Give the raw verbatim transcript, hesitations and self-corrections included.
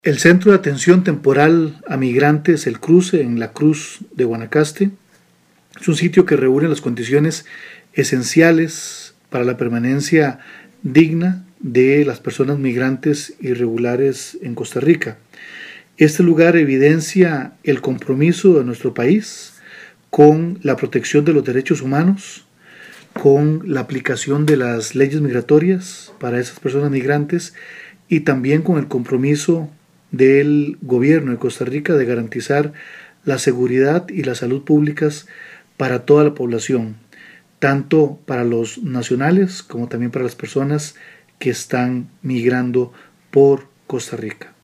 El Centro de Atención Temporal a Migrantes El Cruce, en la Cruz de Guanacaste, es un sitio que reúne las condiciones esenciales para la permanencia digna de las personas migrantes irregulares en Costa Rica. Este lugar evidencia el compromiso de nuestro país con la protección de los derechos humanos, con la aplicación de las leyes migratorias para esas personas migrantes y también con el compromiso del gobierno de Costa Rica de garantizar la seguridad y la salud públicas para toda la población, tanto para los nacionales como también para las personas que están migrando por Costa Rica.